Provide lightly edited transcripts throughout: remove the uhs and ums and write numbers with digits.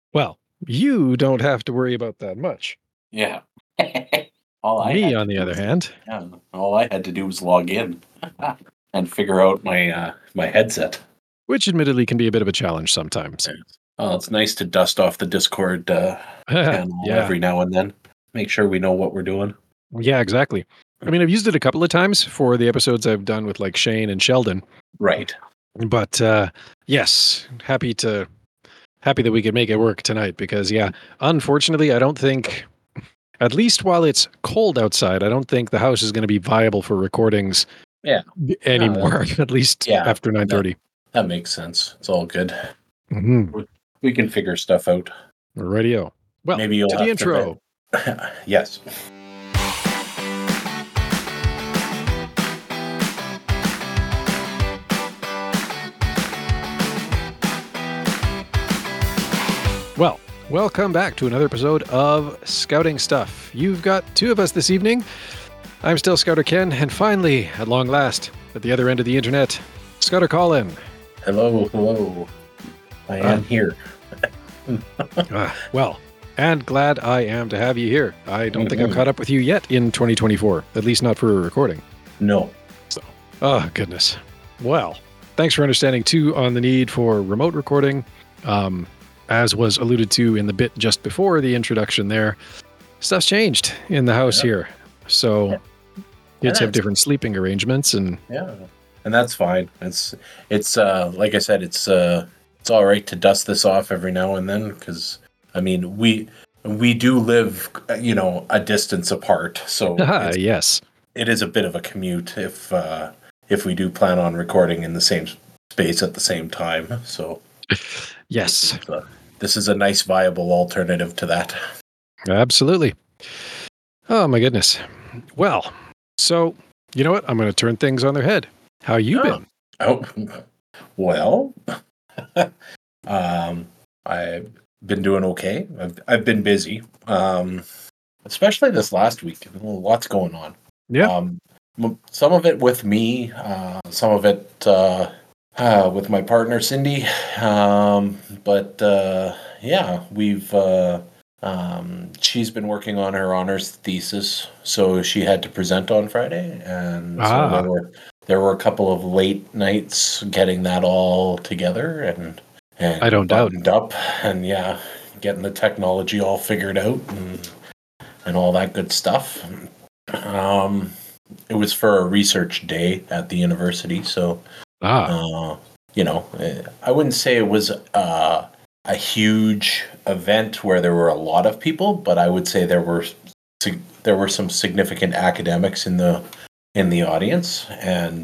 Well, you don't have to worry about that much. Yeah. all I Me, had to on the do other was hand, yeah, all I had to do was log in and figure out my headset. which admittedly can be a bit of a challenge sometimes. Yeah. Oh, it's nice to dust off the Discord channel Yeah, every now and then. Make sure we know what we're doing. yeah, exactly. I mean, I've used it a couple of times for the episodes I've done with like Shane and Sheldon, Right. but yes, happy that we could make it work tonight because yeah, unfortunately, I don't think, at least while it's cold outside, I don't think the house is going to be viable for recordings Yeah. No, anymore. At least yeah. after 9:30. That makes sense. It's all good. Mm-hmm. We can figure stuff out. Radio. Well, Maybe you'll to the have to intro. yes. Well, welcome back to another episode of Scouting Stuff. You've got two of us this evening. I'm still Scouter Ken, and finally, at long last, at the other end of the internet, Scouter Colin. Hello. I am here. Well, and glad I am to have you here. I don't think I've caught up with you yet in 2024, at least not for a recording. No. So, oh, goodness. Well, thanks for understanding, too, on the need for remote recording. As was alluded to in the bit just before the introduction there, stuff's changed in the house here. So kids have different sleeping arrangements and that's fine. It's like I said, it's all right to dust this off every now and then because I mean we do live a distance apart, so yes, it is a bit of a commute if we do plan on recording in the same space at the same time. So yes, this is a nice viable alternative to that. Absolutely. Oh my goodness. Well, so you know what? I'm going to turn things on their head. How you been? Oh, well, I've been doing okay. I've been busy, especially this last week. Lots going on. Yeah. Some of it with me, some of it with my partner Cindy. But yeah, we've she's been working on her honors thesis, so she had to present on Friday, and so there were a couple of late nights getting that all together and I don't buttoned doubt. up, and getting the technology all figured out and all that good stuff. It was for a research day at the university, so I wouldn't say it was a huge event where there were a lot of people, but I would say there were some significant academics in the audience, and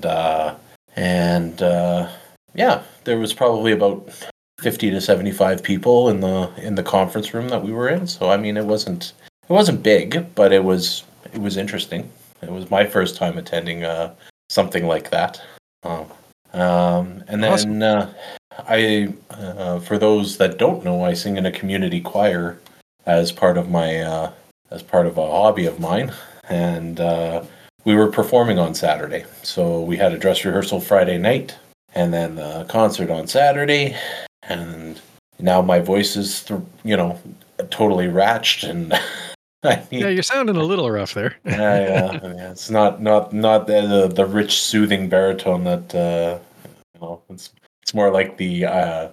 there was probably about 50 to 75 people in the conference room that we were in. So I mean, it wasn't big, but it was interesting. It was my first time attending something like that. And then I, for those that don't know, I sing in a community choir as part of my as part of a hobby of mine, and we were performing on Saturday. So we had a dress rehearsal Friday night, and then the concert on Saturday, and now my voice is totally ratched and. Yeah, you're sounding a little rough there. Yeah, it's not the rich, soothing baritone that it's more like the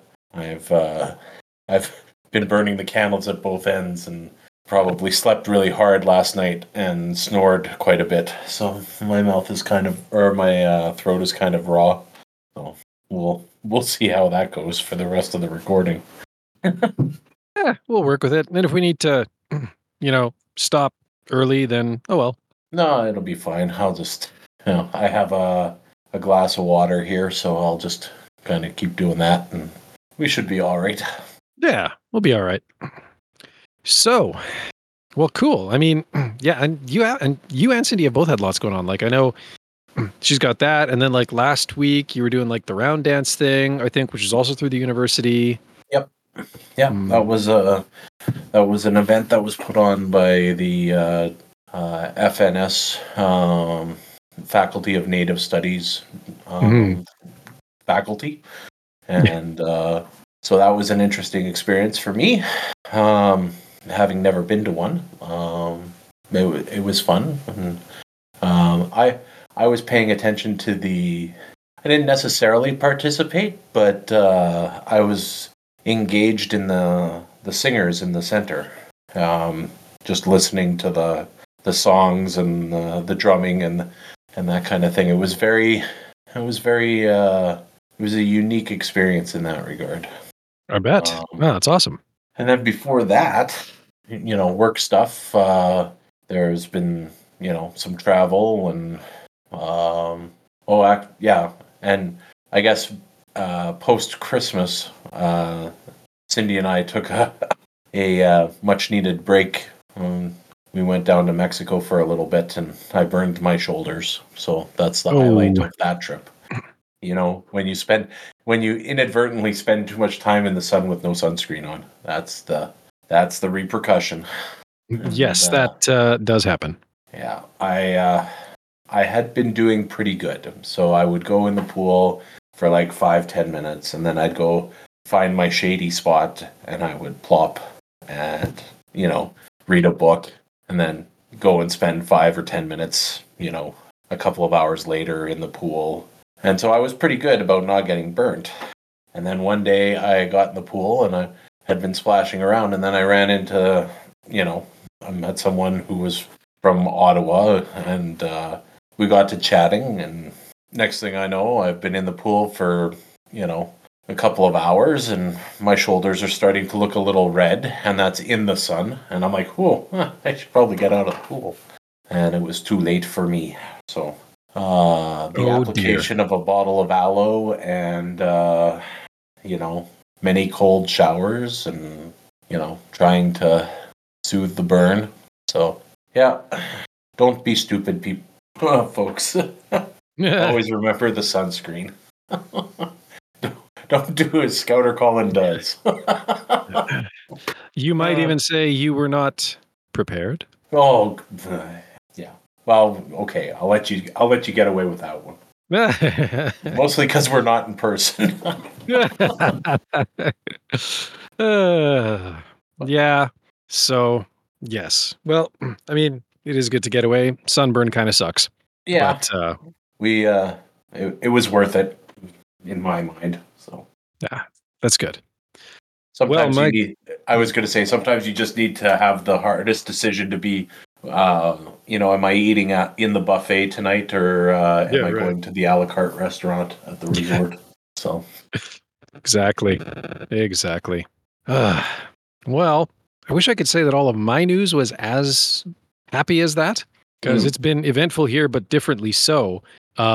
I've been burning the candles at both ends and probably slept really hard last night and snored quite a bit. So my mouth is my throat is kind of raw. So we'll see how that goes for the rest of the recording. Yeah, we'll work with it. And if we need to, stop early, then oh well. No, it'll be fine. I'll just, I have a glass of water here, so I'll just kind of keep doing that, and we should be all right. Yeah, we'll be all right. So, well, cool. I mean, yeah, and you and Cindy have both had lots going on. Like I know she's got that, and then like last week you were doing like the round dance thing, I think, which is also through the university. Yep. Yeah, that was an event that was put on by the FNS Faculty of Native Studies faculty, and So that was an interesting experience for me, having never been to one. It was fun. And, I was paying attention to I didn't necessarily participate, but I was engaged in the singers in the center, just listening to the songs and the drumming and that kind of thing. It was a unique experience in that regard. I bet. Wow, that's awesome. And then before that, work stuff. There's been, some travel and, and I guess post Christmas, Cindy and I took a much needed break. We went down to Mexico for a little bit, and I burned my shoulders. So that's the highlight of that trip. When you inadvertently spend too much time in the sun with no sunscreen on, that's the repercussion. Yes, that does happen. Yeah, I had been doing pretty good. So I would go in the pool for like 5-10 minutes, and then I'd go find my shady spot, and I would plop and, read a book, and then go and spend 5 or 10 minutes, a couple of hours later in the pool. And so I was pretty good about not getting burnt. And then one day I got in the pool and I had been splashing around, and then I ran into, I met someone who was from Ottawa, and we got to chatting, and next thing I know, I've been in the pool for, a couple of hours, and my shoulders are starting to look a little red, and that's in the sun. And I'm like, I should probably get out of the pool. And it was too late for me. So the application of a bottle of aloe and, many cold showers and, trying to soothe the burn. So, yeah, don't be stupid, people, folks. Always remember the sunscreen. Don't do as Scouter Colin does. You might even say you were not prepared. Oh, yeah. Well, okay. I'll let you get away with that one. Mostly because we're not in person. Yeah. So, yes. Well, I mean, it is good to get away. Sunburn kind of sucks. Yeah. But it was worth it in my mind. So yeah, that's good. Sometimes I was going to say, sometimes you just need to have the hardest decision to be, am I eating in the buffet tonight, or am I going to the a la carte restaurant at the resort? So exactly. Well, I wish I could say that all of my news was as happy as that, because it's been eventful here, but differently so.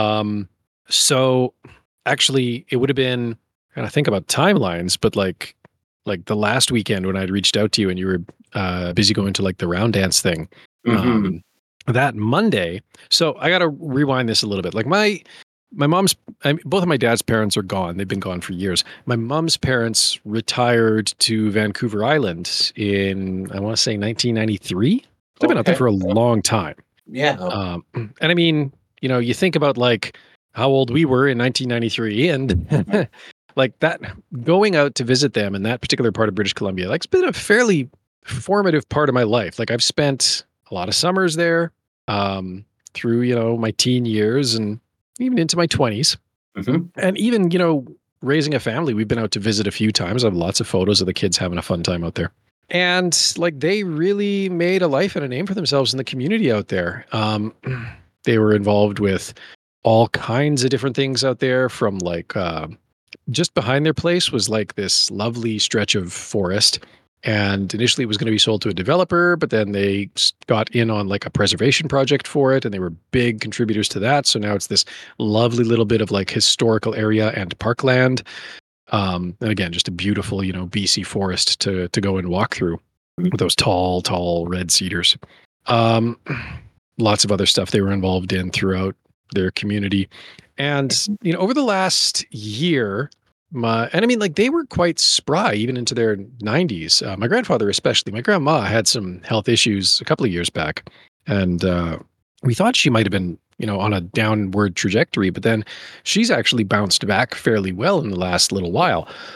So actually, it would have been, and I think about timelines, but like the last weekend when I'd reached out to you and you were busy going to like the round dance thing, that Monday. So I got to rewind this a little bit. Like my mom's, both of my dad's parents are gone. They've been gone for years. My mom's parents retired to Vancouver Island in, I want to say 1993. They've been out there for a long time. Yeah. And I mean, you think about like how old we were in 1993, and like that, going out to visit them in that particular part of British Columbia, like it's been a fairly formative part of my life. Like I've spent a lot of summers there, through, my teen years and even into my 20s. And even, raising a family, we've been out to visit a few times. I have lots of photos of the kids having a fun time out there. And like they really made a life and a name for themselves in the community out there. They were involved with all kinds of different things out there, from like just behind their place was like this lovely stretch of forest. And initially it was going to be sold to a developer, but then they got in on like a preservation project for it, and they were big contributors to that. So now it's this lovely little bit of like historical area and parkland. And again, just a beautiful, BC forest to go and walk through with those tall red cedars. Lots of other stuff they were involved in throughout their community. And, over the last year, they were quite spry, even into their 90s. My grandfather, especially. My grandma had some health issues a couple of years back, and we thought she might have been, on a downward trajectory, but then she's actually bounced back fairly well in the last little while.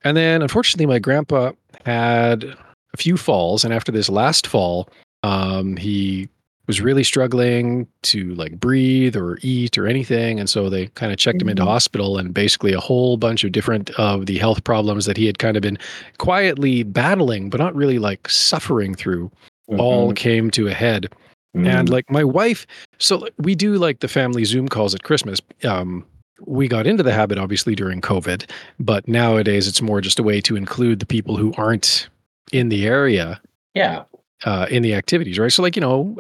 And then, unfortunately, my grandpa had a few falls, and after this last fall, he was really struggling to like breathe or eat or anything, and so they kind of checked him into hospital, and basically a whole bunch of different of the health problems that he had kind of been quietly battling, but not really like suffering through, all came to a head. And like my wife, so like, we do like the family Zoom calls at Christmas. We got into the habit obviously during COVID, but nowadays it's more just a way to include the people who aren't in the area. Yeah. In the activities, right? So like,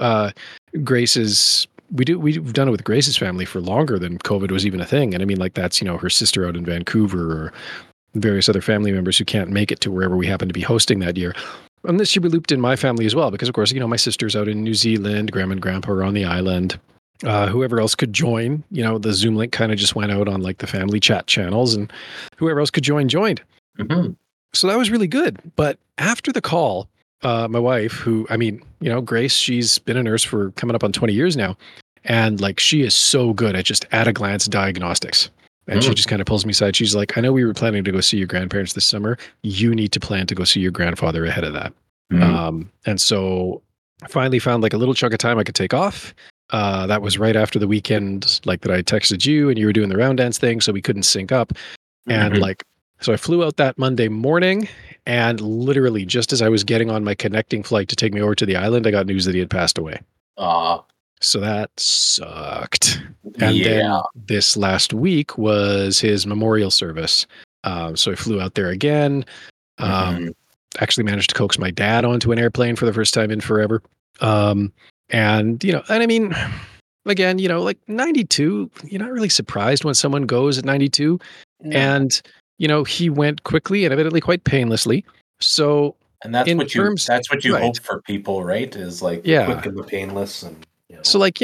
Grace's, we've done it with Grace's family for longer than COVID was even a thing. And I mean, like that's, her sister out in Vancouver or various other family members who can't make it to wherever we happen to be hosting that year. And this year we looped in my family as well, because of course, my sister's out in New Zealand, grandma and grandpa are on the island. Whoever else could join, the Zoom link kind of just went out on like the family chat channels, and whoever else could join, joined. So that was really good. But after the call, my wife, who, Grace, she's been a nurse for coming up on 20 years now. And like, she is so good at just at a glance diagnostics. And she just kind of pulls me aside. She's like, I know we were planning to go see your grandparents this summer. You need to plan to go see your grandfather ahead of that. And so I finally found like a little chunk of time I could take off. That was right after the weekend, like that I texted you and you were doing the round dance thing. So we couldn't sync up. And like, so I flew out that Monday morning, and literally just as I was getting on my connecting flight to take me over to the island, I got news that he had passed away. So that sucked. And then this last week was his memorial service. So I flew out there again. Actually managed to coax my dad onto an airplane for the first time in forever. And I mean, again, like 92, you're not really surprised when someone goes at 92. No. And he went quickly and evidently quite painlessly. So, and that's what you hope for people, right? Is like the quick and the painless, and so like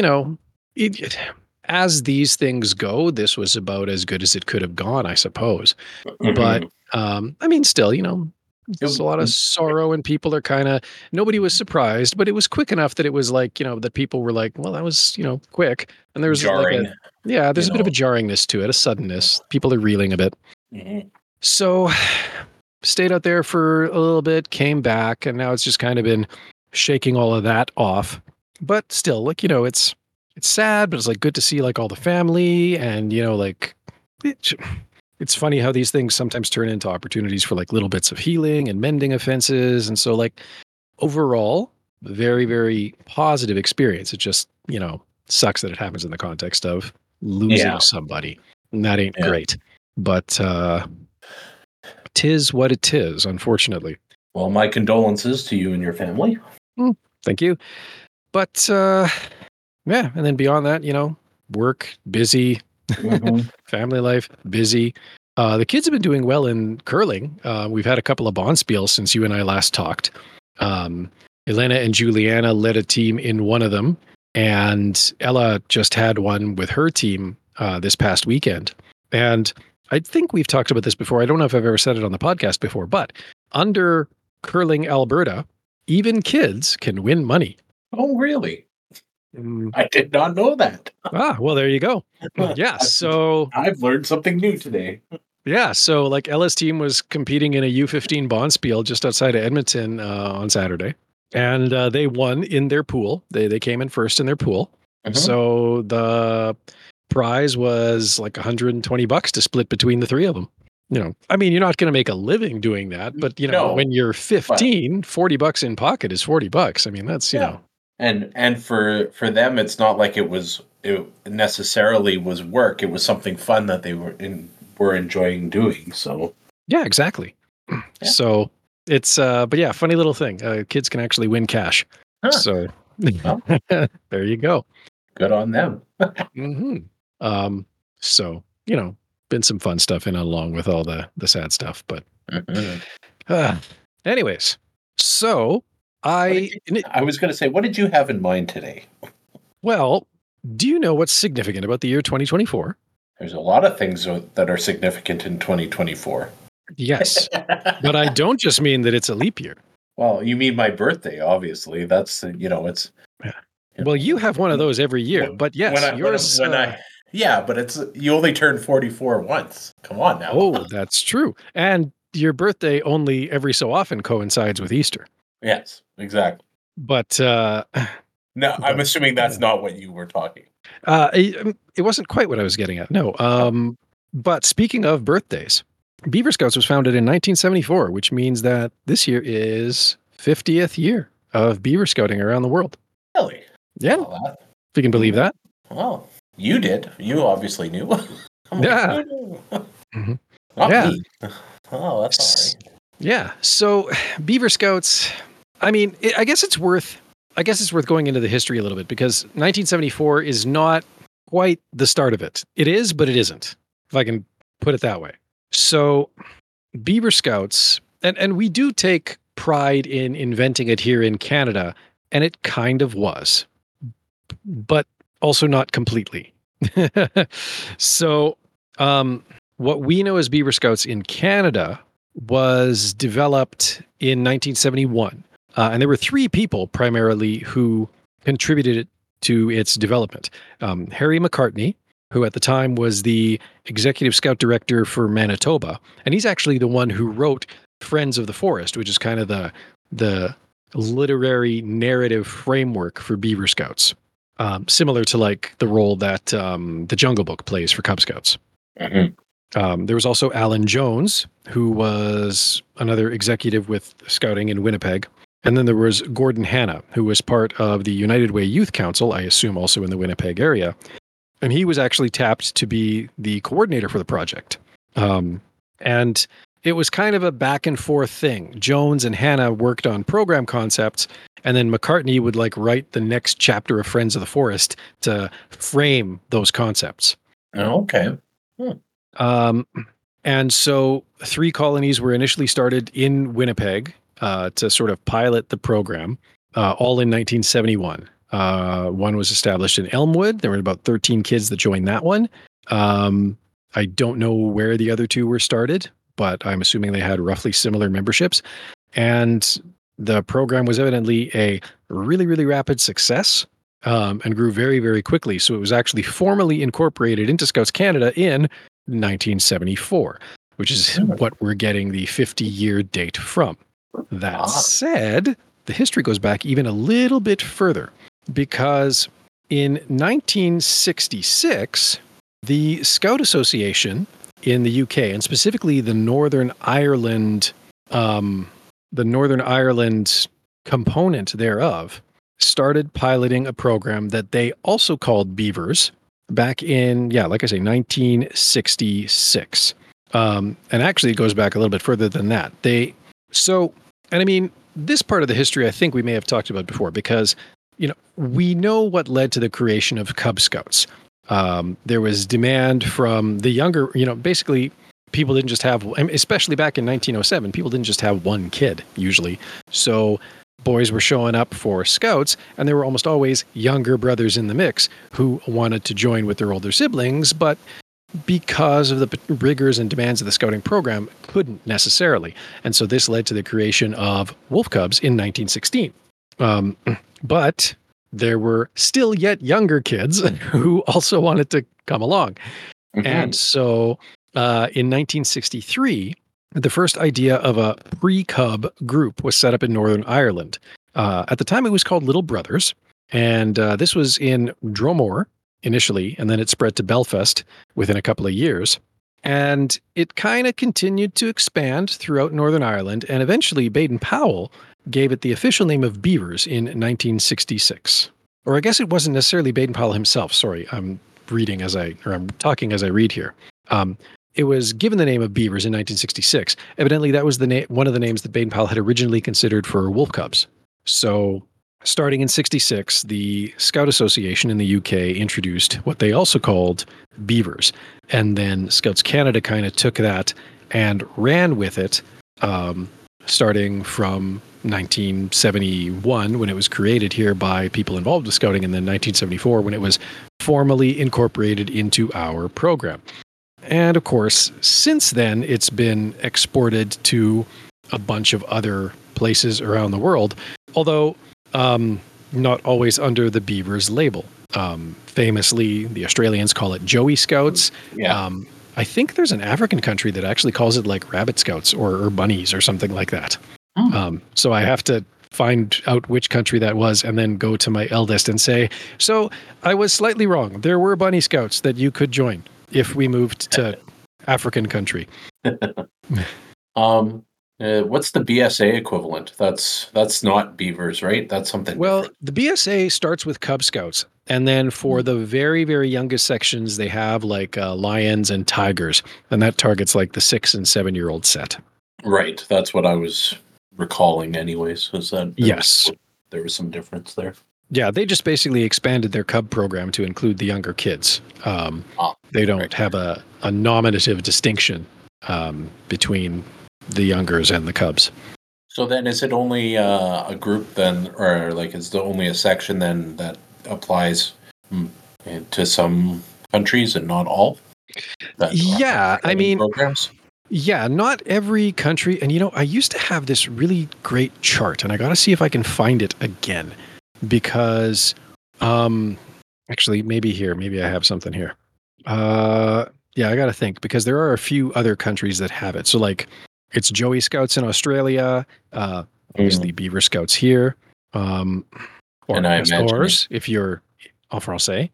as these things go, this was about as good as it could have gone, I suppose. But I mean, still, there's a lot of sorrow, and people are nobody was surprised, but it was quick enough that it was like, that people were like, well, that was, quick. And there was jarring. There's a bit of a jarringness to it, a suddenness. People are reeling a bit. So stayed out there for a little bit, came back, and now it's just kind of been shaking all of that off. But still, like, it's sad, but it's like good to see like all the family, and, like it's funny how these things sometimes turn into opportunities for like little bits of healing and mending offenses. And so like overall, very, very positive experience. It just, sucks that it happens in the context of losing somebody, and that ain't great. But tis what it is, unfortunately. Well, my condolences to you and your family. Thank you. But and then beyond that, work, busy, family life, busy. The kids have been doing well in curling. We've had a couple of bonspiels since you and I last talked. Elena and Juliana led a team in one of them, and Ella just had one with her team this past weekend. And I think we've talked about this before. I don't know if I've ever said it on the podcast before, but under Curling Alberta, even kids can win money. Oh, really? I did not know that. Well, there you go. Yeah, so I've learned something new today. Yeah, so like Ella's team was competing in a U15 bonspiel just outside of Edmonton on Saturday, and they won in their pool. They came in first in their pool. So the prize was like $120 to split between the three of them. I mean, you're not going to make a living doing that, but when you're 15, $40 in pocket is $40. I mean, that's And for them, it's not like it necessarily was work. It was something fun that they were enjoying doing. So yeah, exactly. Yeah. So it's but yeah, funny little thing. Kids can actually win cash. So there you go. Good on them. So been some fun stuff in along with all the sad stuff, but anyways, so I was going to say, what did you have in mind today? Well, do you know what's significant about the year 2024? There's a lot of things that are significant in 2024. Yes, but I don't just mean that it's a leap year. Well, you mean my birthday, obviously. That's, it's... Well, you have one of those every year, but yes, yours... but you only turn 44 once. Come on now. Oh, that's true. And your birthday only every so often coincides with Easter. Yes, exactly. But No, I'm assuming that's not what you were talking. it wasn't quite what I was getting at. No. But speaking of birthdays, Beaver Scouts was founded in 1974, which means that this year is 50th year of Beaver Scouting around the world. Really? Yeah. Well, If you can believe that. Well, you did. You obviously knew. Yeah. Not Yeah. me. Oh, that's all right. Yeah. So Beaver Scouts, I mean, I guess it's worth going into the history a little bit, because 1974 is not quite the start of it. It is, but it isn't, if I can put it that way. So Beaver Scouts, and we do take pride in inventing it here in Canada, and it kind of was, but also not completely. So what we know as Beaver Scouts in Canada was developed in 1971. And there were three people primarily who contributed to its development. Harry McCartney, who at the time was the executive scout director for Manitoba. And he's actually the one who wrote Friends of the Forest, which is kind of the literary narrative framework for Beaver Scouts. Similar to like the role that the Jungle Book plays for Cub Scouts. Mm-hmm. There was also Alan Jones, who was another executive with Scouting in Winnipeg. And then there was Gordon Hanna, who was part of the United Way Youth Council, I assume also in the Winnipeg area. And he was actually tapped to be the coordinator for the project. And it was kind of a back and forth thing. Jones and Hanna worked on program concepts, and then McCartney would like write the next chapter of Friends of the Forest to frame those concepts. Okay. And so 3 colonies were initially started in Winnipeg to sort of pilot the program, all in 1971. One was established in Elmwood. There were about 13 kids that joined that one. I don't know where the other 2 were started, but I'm assuming they had roughly similar memberships. And the program was evidently a really, really rapid success, and grew very, very quickly. So it was actually formally incorporated into Scouts Canada in 1974, which is what we're getting the 50-year date from. That said, the history goes back even a little bit further, because in 1966, the Scout Association in the UK, and specifically the Northern Ireland component thereof, started piloting a program that they also called Beavers back in, like I say, 1966. And actually it goes back a little bit further than that. And I mean, this part of the history, I think we may have talked about before, because, we know what led to the creation of Cub Scouts. There was demand from the younger, basically people didn't just have, especially back in 1907, people didn't just have one kid usually. So boys were showing up for Scouts, and there were almost always younger brothers in the mix who wanted to join with their older siblings, but because of the rigors and demands of the Scouting program, couldn't necessarily. And so this led to the creation of Wolf Cubs in 1916. But there were still yet younger kids who also wanted to come along. Mm-hmm. And so in 1963, the first idea of a pre-Cub group was set up in Northern Ireland. At the time, it was called Little Brothers. And this was in Dromore initially, and then it spread to Belfast within a couple of years. And it kind of continued to expand throughout Northern Ireland, and eventually Baden-Powell gave it the official name of Beavers in 1966. Or I guess it wasn't necessarily Baden-Powell himself. Sorry, I'm talking as I read here. It was given the name of Beavers in 1966. Evidently, that was one of the names that Baden-Powell had originally considered for Wolf Cubs. So starting in 66, the Scout Association in the UK introduced what they also called Beavers. And then Scouts Canada kind of took that and ran with it, starting from 1971, when it was created here by people involved with Scouting, and then 1974, when it was formally incorporated into our program. And of course, since then, it's been exported to a bunch of other places around the world, although not always under the Beavers label. Famously, the Australians call it Joey Scouts. Yeah. I think there's an African country that actually calls it like rabbit scouts or bunnies or something like that. So I have to find out which country that was and then go to my eldest and say, so I was slightly wrong. There were bunny scouts that you could join if we moved to African country. What's the BSA equivalent? That's not beavers, right? That's something different. The BSA starts with Cub Scouts. And then for the very, very youngest sections, they have like lions and tigers. And that targets like the 6 and 7 year old set. Right. That's what I was recalling anyways. Was that there was some difference there. Yeah, they just basically expanded their Cub program to include the younger kids. They don't have a nominative distinction between the youngers and the Cubs. So then is it only a group then, or like is there only a section then that applies to some countries and not all? Yeah, I mean, programs? Yeah, not every country. And, I used to have this really great chart, and I got to see if I can find it again. Because, actually, maybe I have something here. Yeah, I got to think, because there are a few other countries that have it. So, like, it's Joey Scouts in Australia, obviously Beaver Scouts here, or Castors, if you're en français.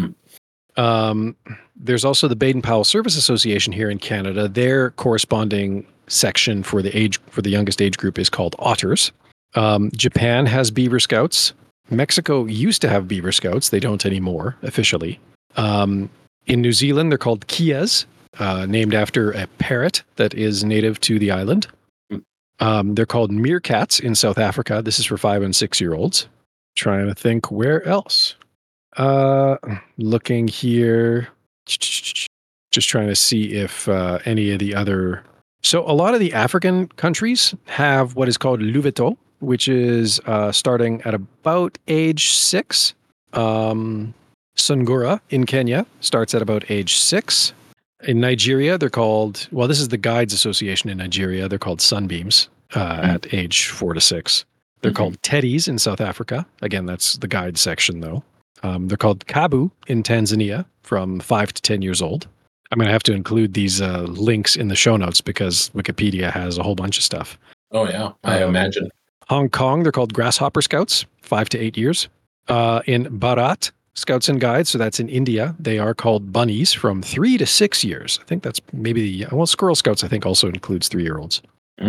There's also the Baden-Powell Service Association here in Canada. Their corresponding section for the youngest age group is called Otters. Japan has Beaver Scouts. Mexico used to have Beaver Scouts. They don't anymore, officially. In New Zealand, they're called Kias, named after a parrot that is native to the island. They're called Meerkats in South Africa. This is for 5 and 6 year olds. Trying to think where else. Looking here, just trying to see if any of the other. So a lot of the African countries have what is called Luveto, which is starting at about age 6. Sungura in Kenya starts at about age 6. In Nigeria, they're called, this is the Guides Association in Nigeria. They're called Sunbeams at age 4 to 6. They're called Teddies in South Africa. Again, that's the guide section, though. They're called Kabu in Tanzania from 5 to 10 years old. I'm going to have to include these links in the show notes because Wikipedia has a whole bunch of stuff. Oh, yeah. I imagine. Hong Kong, they're called Grasshopper Scouts, 5 to 8 years. In Bharat, Scouts and Guides, so that's in India, they are called Bunnies from 3 to 6 years. I think that's maybe Squirrel Scouts, I think, also includes 3-year-olds.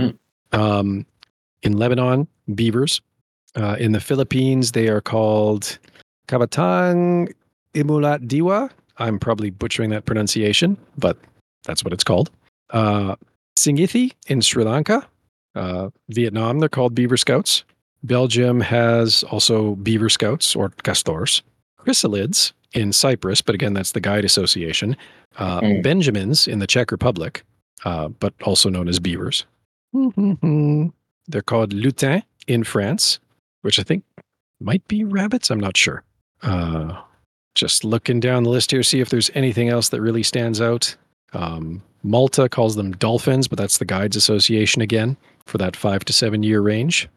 In Lebanon, Beavers. In the Philippines, they are called Kabatang Imulat Diwa. I'm probably butchering that pronunciation, but that's what it's called. Singithi in Sri Lanka. Vietnam, they're called Beaver Scouts. Belgium has also Beaver Scouts or Castors. Chrysalids in Cyprus, but again, that's the Guide Association. Benjamins in the Czech Republic, but also known as beavers. They're called lutins in France, which I think might be rabbits. I'm not sure. Just looking down the list here, see if there's anything else that really stands out. Malta calls them dolphins, but that's the Guides Association again for that 5 to 7 year range.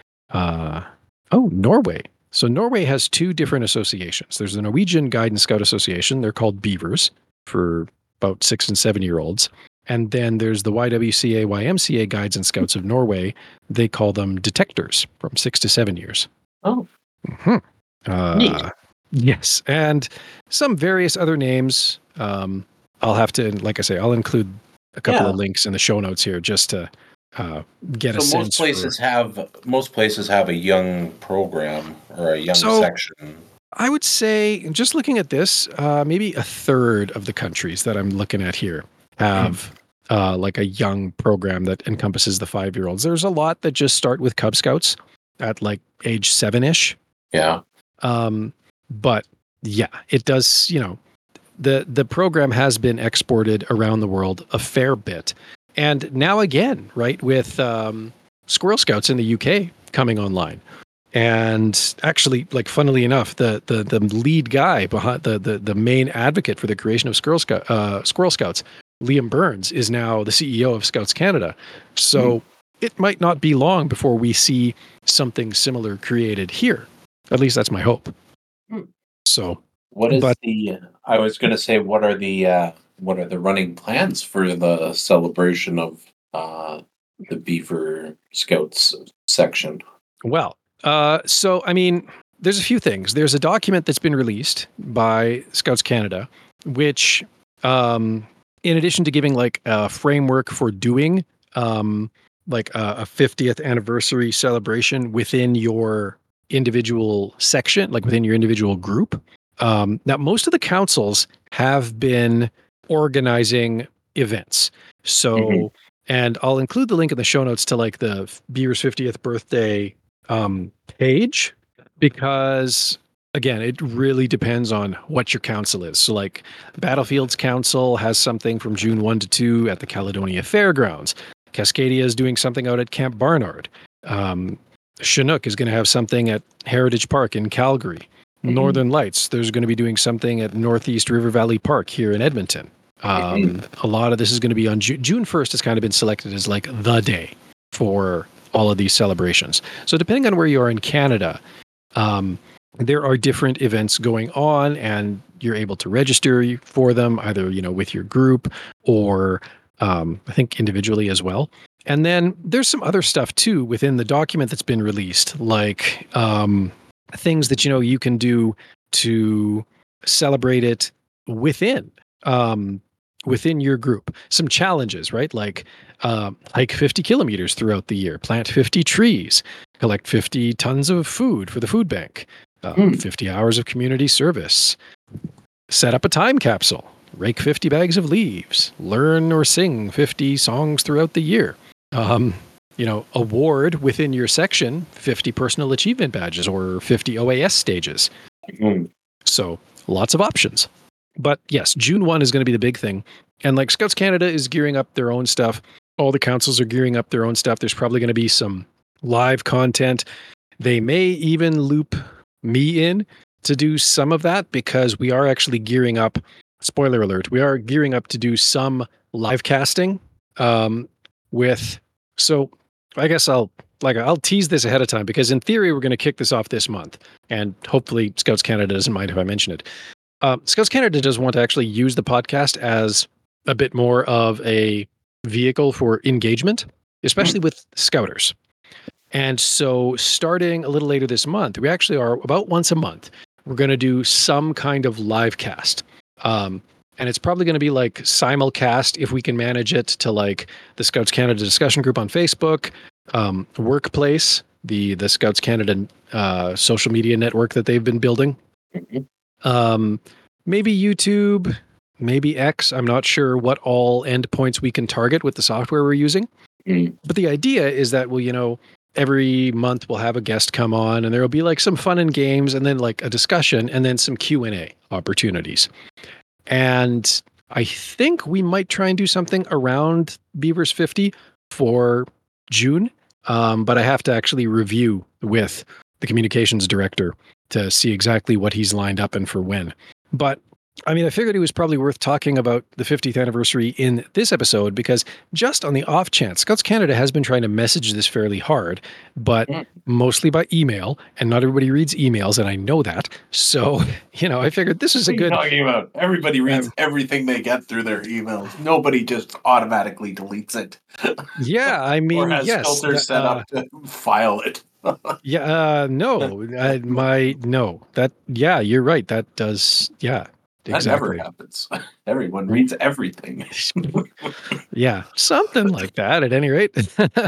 Norway. So Norway has 2 different associations. There's the Norwegian Guide and Scout Association. They're called Beavers for about 6 and 7 year olds. And then there's the YWCA, YMCA Guides and Scouts of Norway. They call them detectors from 6 to 7 years. Oh. Neat. Yes. And some various other names. I'll have to, like I say, I'll include a couple of links in the show notes here just to get a sense. Most places have a young program or a young section. I would say, just looking at this, maybe a third of the countries that I'm looking at here have like a young program that encompasses the 5-year-olds. There's a lot that just start with Cub Scouts at like age 7-ish. Yeah. But yeah, it does, the program has been exported around the world a fair bit. And now again, right, with Squirrel Scouts in the UK coming online. And actually, like, funnily enough, the lead guy behind the main advocate for the creation of Squirrel Scouts, Liam Burns, is now the CEO of Scouts Canada. So it might not be long before we see something similar created here. At least that's my hope. So I was going to say, what are the what are the running plans for the celebration of the Beaver Scouts section? Well, so I mean, there's a few things. There's a document that's been released by Scouts Canada, which, in addition to giving like a framework for doing like a 50th anniversary celebration within your individual section, like within your individual group. Now, most of the councils have been organizing events. So, and I'll include the link in the show notes to like the Beaver's 50th birthday page, because again, it really depends on what your council is. So like Battlefields Council has something from June 1 to 2 at the Caledonia Fairgrounds. Cascadia is doing something out at Camp Barnard. Chinook is going to have something at Heritage Park in Calgary. Northern Lights, there's going to be doing something at Northeast River Valley Park here in Edmonton. A lot of this is going to be on June 1st has kind of been selected as like the day for all of these celebrations. So depending on where you are in Canada, there are different events going on, and you're able to register for them either, with your group or I think individually as well. And then there's some other stuff too within the document that's been released, like things that you can do to celebrate it within your group. Some challenges, right? Like hike 50 kilometers throughout the year, plant 50 trees, collect 50 tons of food for the food bank, 50 hours of community service, set up a time capsule, rake 50 bags of leaves, learn or sing 50 songs throughout the year. Award within your section 50 personal achievement badges or 50 OAS stages. So lots of options. But yes, June 1 is going to be the big thing. And like Scouts Canada is gearing up their own stuff. All the councils are gearing up their own stuff. There's probably going to be some live content. They may even loop me in to do some of that, because we are actually gearing up. Spoiler alert, we are gearing up to do some live casting so I guess I'll tease this ahead of time, because in theory we're going to kick this off this month, and hopefully Scouts Canada doesn't mind if I mention it. Scouts Canada does want to actually use the podcast as a bit more of a vehicle for engagement, especially with Scouters. And so starting a little later this month, we actually are about once a month, we're going to do some kind of live cast. And it's probably going to be like simulcast if we can manage it to like the Scouts Canada discussion group on Facebook, Workplace, the Scouts Canada social media network that they've been building. Maybe YouTube, maybe X. I'm not sure what all endpoints we can target with the software we're using. But the idea is that every month we'll have a guest come on, and there will be like some fun and games, and then like a discussion, and then some Q&A opportunities. And I think we might try and do something around Beavers 50 for June. But I have to actually review with the communications director to see exactly what he's lined up and for when. But I mean, I figured it was probably worth talking about the 50th anniversary in this episode, because just on the off chance, Scouts Canada has been trying to message this fairly hard, but mostly by email, and not everybody reads emails, and I know that. So, I figured this is a good... What are you talking about? Everybody reads everything they get through their emails. Nobody just automatically deletes it. Yeah, I mean, or has filters set up to file it. No, you're right. That does, yeah. That never happens. Everyone reads everything. Yeah, something like that at any rate.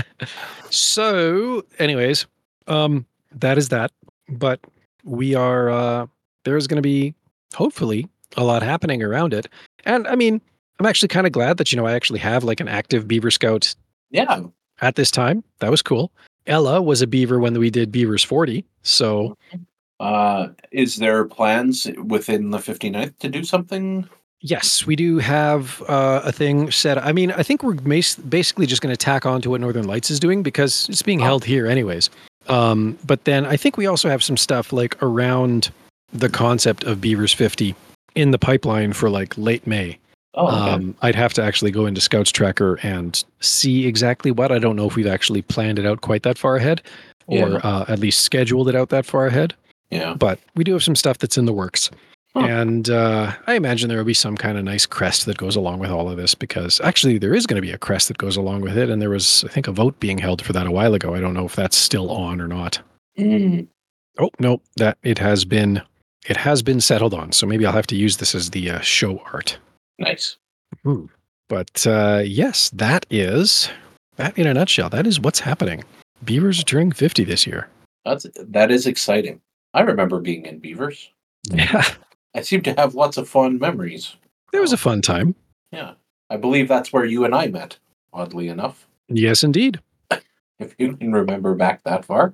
So, anyways, that is that. But we are, there's going to be, hopefully, a lot happening around it. And I mean, I'm actually kind of glad that, I actually have like an active Beaver Scout at this time. That was cool. Ella was a Beaver when we did Beavers 40. So... is there plans within the 59th to do something? Yes, we do have a thing set. I mean, I think we're basically just going to tack on to what Northern Lights is doing, because it's being held here anyways. But then I think we also have some stuff like around the concept of Beavers 50 in the pipeline for like late May. Okay. I'd have to actually go into Scouts Tracker and see exactly what. I don't know if we've actually planned it out quite that far ahead, or at least scheduled it out that far ahead. Yeah. But we do have some stuff that's in the works. And I imagine there will be some kind of nice crest that goes along with all of this, because actually there is going to be a crest that goes along with it. And there was, I think, a vote being held for that a while ago. I don't know if that's still on or not. Oh, no, that it has been settled on. So maybe I'll have to use this as the show art. Nice. But yes, that in a nutshell. That is what's happening. Beavers are turning 50 this year. That is exciting. I remember being in Beavers. Yeah. I seem to have lots of fond memories. It was a fun time. Yeah. I believe that's where you and I met, oddly enough. Yes, indeed. If you can remember back that far.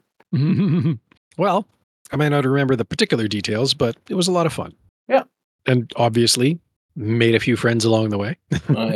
Well, I might not remember the particular details, but it was a lot of fun. Yeah. And obviously made a few friends along the way.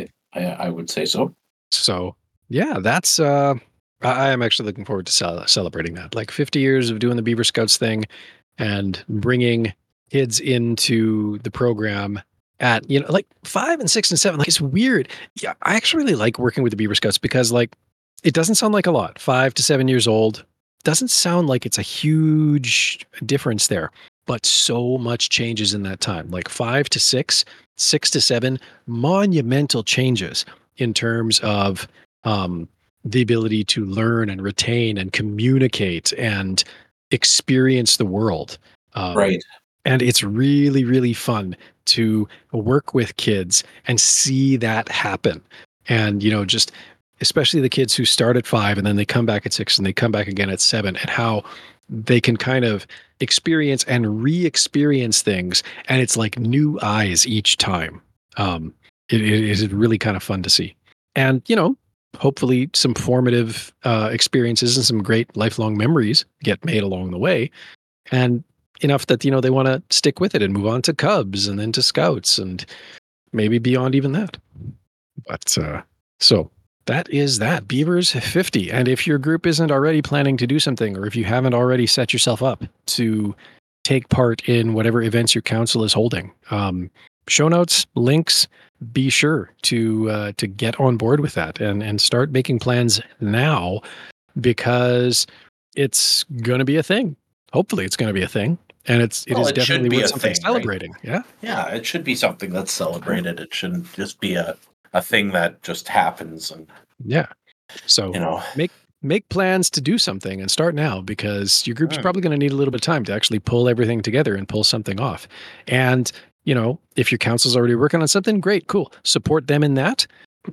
I would say so. So, yeah, that's I am actually looking forward to celebrating that. Like 50 years of doing the Beaver Scouts thing and bringing kids into the program at, like 5 and 6 and 7. Like, it's weird. Yeah, I actually really like working with the Beaver Scouts because, like, it doesn't sound like a lot. 5 to 7 years old doesn't sound like it's a huge difference there, but so much changes in that time. Like 5 to 6, 6 to 7, monumental changes in terms of the ability to learn and retain and communicate and experience the world. Right. And it's really, really fun to work with kids and see that happen. And, just especially the kids who start at 5 and then they come back at 6 and they come back again at 7, and how they can kind of experience and re-experience things. And it's like new eyes each time. It is really kind of fun to see. And, hopefully some formative experiences and some great lifelong memories get made along the way. And enough that, they want to stick with it and move on to Cubs and then to Scouts and maybe beyond even that. But so that is that. Beavers 50. And if your group isn't already planning to do something, or if you haven't already set yourself up to take part in whatever events your council is holding, show notes, links, be sure to get on board with that and start making plans now, because it's going to be a thing. Hopefully it's going to be a thing. And it is definitely worth something celebrating. Right? Yeah. Yeah, it should be something that's celebrated. It shouldn't just be a thing that just happens. And yeah. So make plans to do something and start now, because your group's probably going to need a little bit of time to actually pull everything together and pull something off. And if your council's already working on something, great, cool. Support them in that.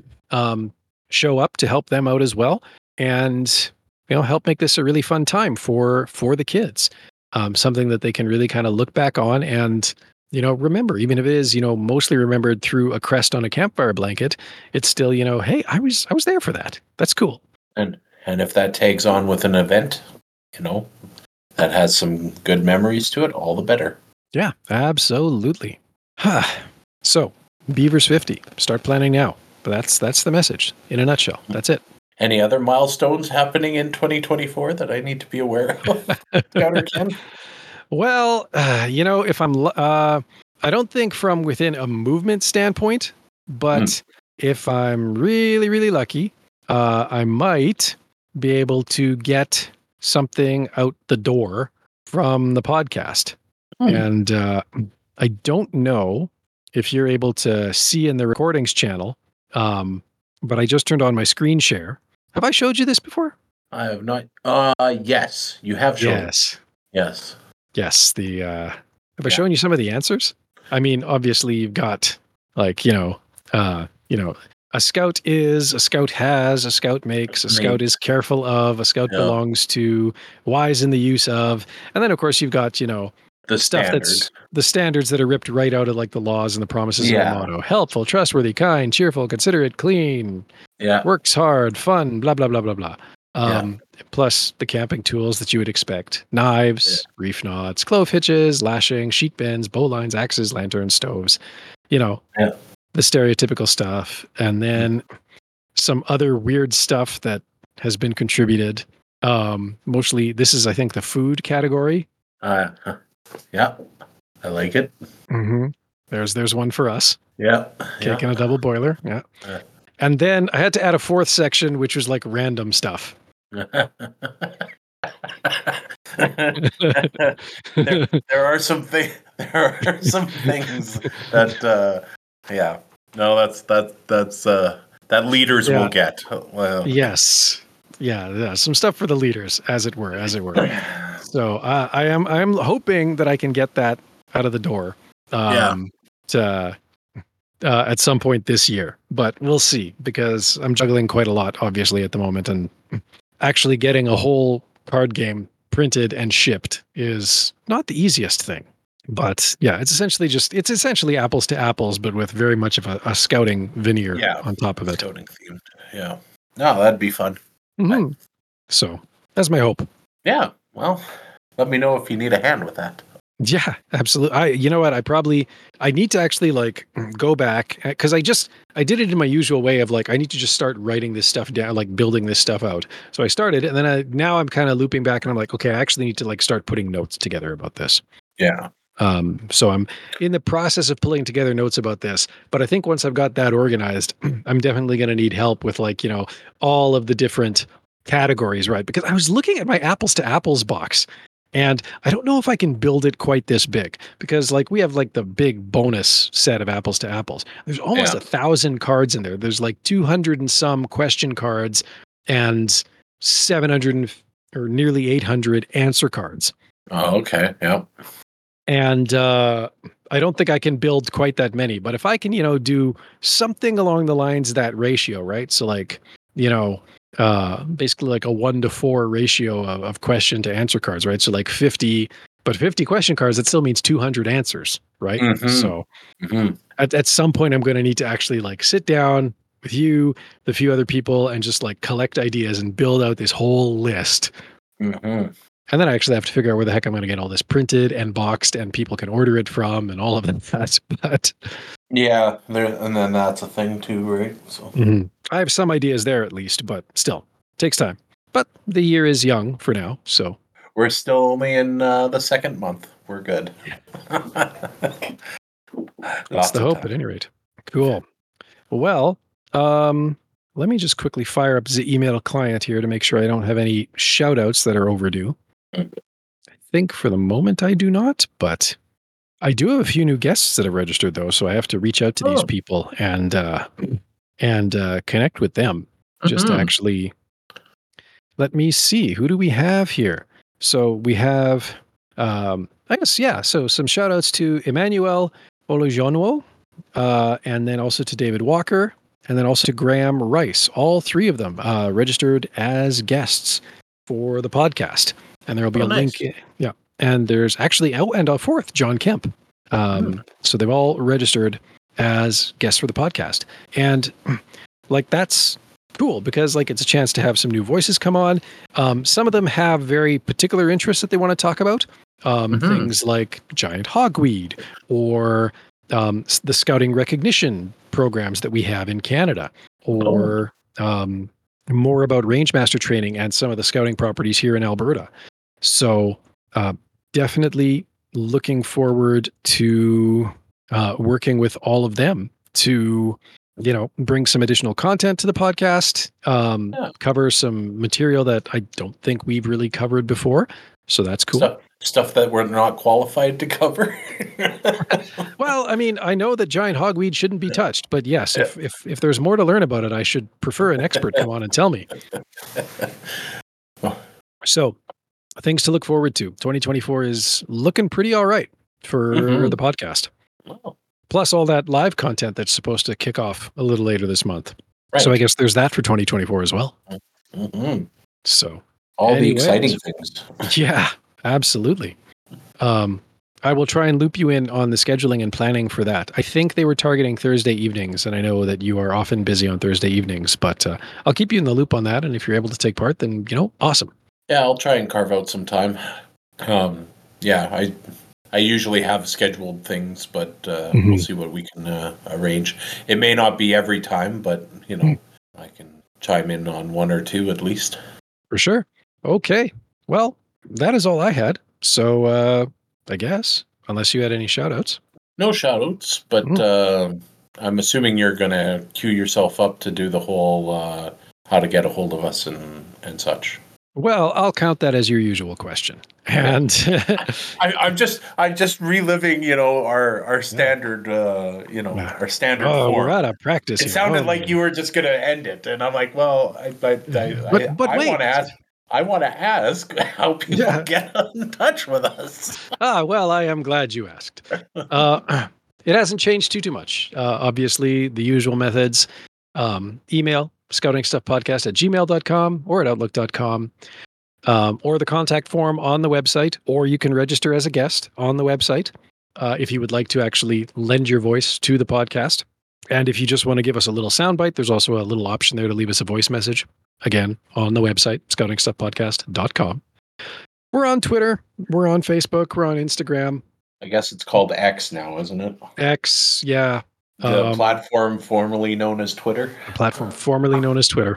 Show up to help them out as well, and help make this a really fun time for the kids. Something that they can really kind of look back on and remember, even if it is mostly remembered through a crest on a campfire blanket. It's still hey, I was there for that. That's cool. And if that tags on with an event, that has some good memories to it, all the better. Yeah, absolutely. So, Beavers 50. Start planning now. But that's the message in a nutshell. That's it. Any other milestones happening in 2024 that I need to be aware of? Ken? Well, if I'm, I don't think from within a movement standpoint, but if I'm really, really lucky, I might be able to get something out the door from the podcast. And I don't know if you're able to see in the recordings channel, but I just turned on my screen share. Have I showed you this before? I have not. Yes, you have shown. Yes. Have I shown you some of the answers? I mean, obviously you've got like, a scout is, a scout has, a scout makes, a scout is careful of, a scout belongs to, wise in the use of. And then of course you've got, the stuff that's the standards that are ripped right out of like the laws and the promises of the motto. Helpful, trustworthy, kind, cheerful, considerate, clean, works hard, fun, blah, blah, blah, blah, blah. Plus the camping tools that you would expect: knives, reef knots, clove hitches, lashing, sheet bends, bowlines, axes, lanterns, stoves, the stereotypical stuff. And then some other weird stuff that has been contributed. Mostly this is, I think, the food category. Yeah, I like it. Mm-hmm. There's one for us. Yeah. Cake and a double boiler. Yeah. And then I had to add a fourth section, which was like random stuff. there are some things. There are some things that. Yeah. No, that leaders will Yeah. get. Well, Yes. Yeah. Some stuff for the leaders, as it were. So I'm hoping that I can get that out of the door. yeah. To at some point this year, but we'll see because I'm juggling quite a lot, obviously, at the moment, and actually getting a whole card game printed and shipped is not the easiest thing. But yeah, it's essentially apples to apples, but with very much of a scouting veneer Yeah. on top of it. Scouting themed. Yeah. No, that'd be fun. Hmm. So that's my hope. Yeah. Well, let me know if you need a hand with that. Yeah, absolutely. You know what? I need to actually like go back because I did it in my usual way of like, I need to just start writing this stuff down, like building this stuff out. So I started and then now I'm kind of looping back and I'm like, okay, I actually need to like start putting notes together about this. Yeah. So I'm in the process of pulling together notes about this, but I think once I've got that organized, I'm definitely going to need help with like, all of the different categories, right? Because I was looking at my apples to apples box and I don't know if I can build it quite this big because like we have like the big bonus set of apples to apples. There's almost 1,000 cards in there. There's like 200 and some question cards and 700 or nearly 800 answer cards. Oh, okay. Yeah. And I don't think I can build quite that many, but if I can, do something along the lines of that ratio, right? So like, basically like a 1-to-4 ratio of question to answer cards, right? So like 50, but 50 question cards, that still means 200 answers, right? Mm-hmm. So at some point, I'm going to need to actually like sit down with you, the few other people, and just like collect ideas and build out this whole list. Mm-hmm. And then I actually have to figure out where the heck I'm going to get all this printed and boxed and people can order it from and all of that. But yeah, and then that's a thing too, right? So I have some ideas there at least, but still takes time. But the year is young for now, so we're still only in the second month. We're good. That's the hope, at any rate. Cool. Well, let me just quickly fire up the email client here to make sure I don't have any shout outs that are overdue. I think for the moment I do not, but I do have a few new guests that have registered though, so I have to reach out to these people and connect with them just to actually. Let me see. Who do we have here? So we have, I guess, yeah. So some shout outs to Emmanuel Olojonwo, and then also to David Walker, and then also to Graham Rice. All three of them registered as guests for the podcast. And there will be a link. Yeah. And there's actually, and a fourth, John Kemp. So they've all registered as guests for the podcast. And like, that's cool because like it's a chance to have some new voices come on. Some of them have very particular interests that they want to talk about. Things like giant hogweed or the scouting recognition programs that we have in Canada, or more about Rangemaster training and some of the scouting properties here in Alberta. So definitely looking forward to working with all of them to bring some additional content to the podcast, cover some material that I don't think we've really covered before. So that's cool. Stuff that we're not qualified to cover. Well, I mean, I know that giant hogweed shouldn't be touched, but yes, if there's more to learn about it, I should prefer an expert come on and tell me. So things to look forward to. 2024 is looking pretty all right for the podcast. Oh. Plus all that live content that's supposed to kick off a little later this month. Right. So I guess there's that for 2024 as well. So all the exciting things. Yeah, absolutely. I will try and loop you in on the scheduling and planning for that. I think they were targeting Thursday evenings, and I know that you are often busy on Thursday evenings, but I'll keep you in the loop on that. And if you're able to take part, then, awesome. Yeah, I'll try and carve out some time. I usually have scheduled things, but we'll see what we can arrange. It may not be every time, but, I can chime in on one or two at least. For sure. Okay. Well, that is all I had. So I guess, unless you had any shout-outs. No shout-outs, but I'm assuming you're going to queue yourself up to do the whole how to get a hold of us and such. Well, I'll count that as your usual question. And I'm just reliving, our standard, our standard we're form. out of practice It here. sounded like you were just going to end it, and I'm like, well, but I wait. want to ask. I want to ask how people get in touch with us. Well, I am glad you asked. It hasn't changed too much. Obviously, the usual methods: email scoutingstuffpodcast@gmail.com or at outlook.com. Or the contact form on the website, or you can register as a guest on the website if you would like to actually lend your voice to the podcast. And if you just want to give us a little soundbite, there's also a little option there to leave us a voice message. Again, on the website, scoutingstuffpodcast.com. We're on Twitter. We're on Facebook. We're on Instagram. I guess it's called X now, isn't it? X, yeah. The platform formerly known as Twitter. The platform formerly known as Twitter.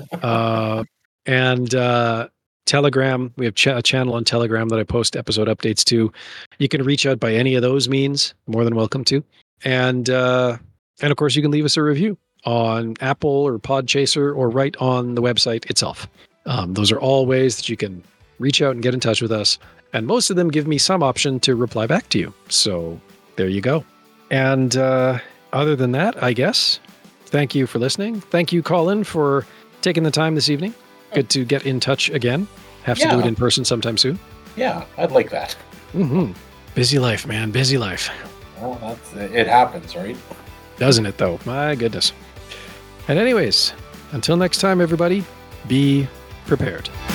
And Telegram. We have a channel on Telegram that I post episode updates to. You can reach out by any of those means. More than welcome to. And of course, you can leave us a review on Apple or Podchaser or right on the website itself. Those are all ways that you can reach out and get in touch with us. And most of them give me some option to reply back to you. So there you go. And other than that, I guess, thank you for listening. Thank you, Colin, for taking the time this evening. Good to get in touch again. Have to do it in person sometime soon. Yeah, I'd like that. Mm-hmm. Busy life, man. Busy life. Well, it happens, right? Doesn't it, though? My goodness. And anyways, until next time, everybody, be prepared.